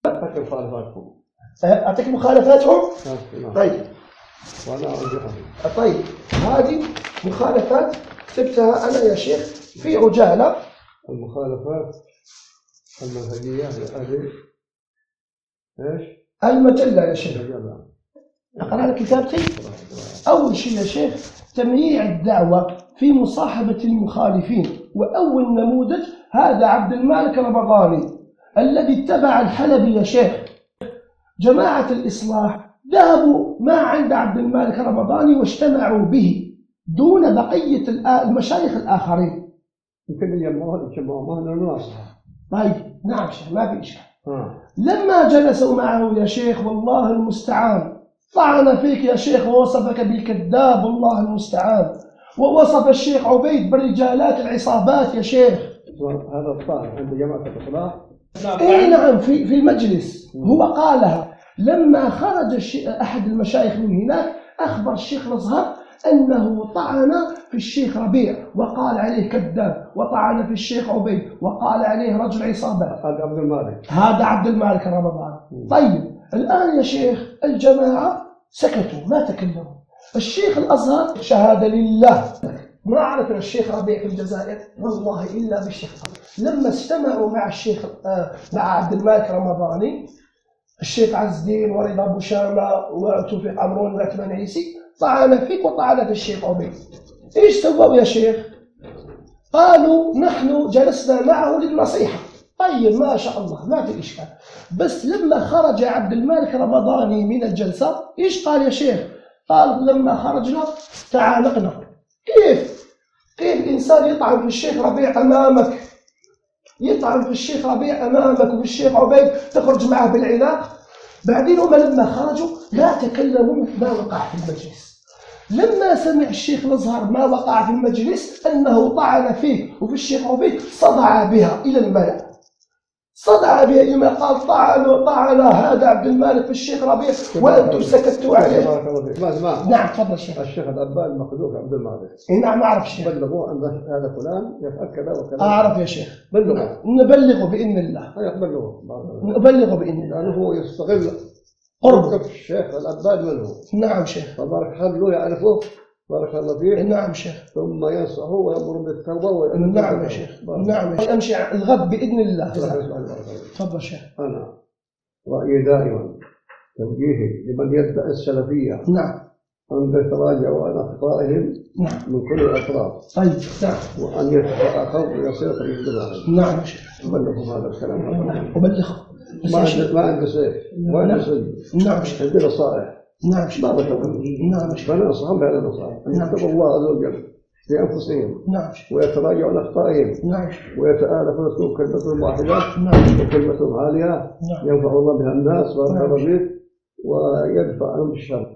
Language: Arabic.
أعطيك مخالفاتهم. أعطيك مخالفاتهم؟ طيب. وأنا أرجحهم. طيب هذه مخالفات كتبتها أنا يا شيخ في عجالة. المخالفات المنهجية هذه إيش؟ المجلة يا شيخ. أقرأ لك كتابتي؟ أول شيء يا شيخ تمييع الدعوة في مصاحبة المخالفين، وأول نموذج هذا عبد المالك رمضاني الذي اتبع الحلبي يا شيخ. جماعة الإصلاح ذهبوا ما عند عبد المالك رمضاني واجتمعوا به دون بقية المشايخ الآخرين. يمكن يجمعوه من الناصحة. طيب نعم شيخ ما في إشكال. لما جلسوا معه يا شيخ والله المستعان طعن فيك يا شيخ ووصفك بالكذاب والله المستعان، ووصف الشيخ عبيد بالرجالات العصابات يا شيخ. هذا الطعن عند جماعة الإصلاح؟ إيه نعم في المجلس هو قالها. لما خرج أحد المشايخ من هناك أخبر الشيخ الأزهر أنه طعن في الشيخ ربيع وقال عليه كذاب، وطعن في الشيخ عبيد وقال عليه رجل عصابات. هذا عبد المالك. هذا عبد المالك رمضان. طيب الآن يا شيخ الجماعة سكتوا ما تكلموا. الشيخ الأزهر شهادة لله ما عرفنا الشيخ ربيع في الجزائر والله إلا بالشيخ الأزهر. لما اجتمعوا مع الشيخ مع عبد المالك رمضاني الشيخ عز الدين ورضا أبو شامة وتوفيق عمرون وعثمان عيسي طعن فيك وطعن في الشيخ عبيد. إيش سووا يا شيخ؟ قالوا نحن جلسنا معه للنصيحة. طيب ما شاء الله ما في إشكال. بس لما خرج عبد المالك رمضاني من الجلسة إيش قال يا شيخ؟ قال لما خرجنا تعانقنا. كيف إنسان يطعن في الشيخ ربيع أمامك، يطعن في الشيخ ربيع أمامك وفي الشيخ عبيد تخرج معه بالعناق؟ بعدين هم لما خرجوا لا تكلموا ما وقع في المجلس. لما سمع الشيخ الأزهر ما وقع في المجلس أنه طعن فيه وفي الشيخ عبيد صدع بها إلى الملأ، صدع بها لما قال طعن هذا عبد المالك في الشيخ ربيع وأنتم سكتوا عليه. نعم تفضل شيخ. الشيخ الأبان مخلوق عبد المالك. نعم أعرف شيخ. بلغوه أن هذا فلان يفعل كذا وكذا. أعرف يا شيخ. بلغوه. نبلغه بإذن الله. نبلغه بإذن الله. لأنه هو يستغل قرب الشيخ الأبان منه. نعم شيخ. فبارك الله يعرفه بارك الله فيه. نعم شيخ. ثم ينصحه ويأمر بالتوبة. نعم يا شيخ. نعم يا شيخ. أمشي الغد بإذن الله. تفضل شيخ. أنا رأيي دائما توجيهي لمن يدعي السلفية نعم أن يتراجعوا عن أخطائهم من كل الأطراف. طيب نعم. وأن يتفاخروا ويصير طريق بالعالم. نعم يا شيخ. أبلغهم هذا الكلام. نعم أبلغه. ما عندي سيف ولا سيف. نعم عندي نصائح. نعم شيخ. بارك الله. نعم شيخ. فأنا أنصحهم بهذه النصائح أن يتقوا الله عز وجل في أنفسهم. نعم ويتراجعوا عن أخطائهم. نعم. ويتآلفوا وتكون كلمتهم واحدة. نعم. وكلمتهم عالية. نعم. ينفع الله بها الناس بارك الله فيك ويدفع عنهم الشر.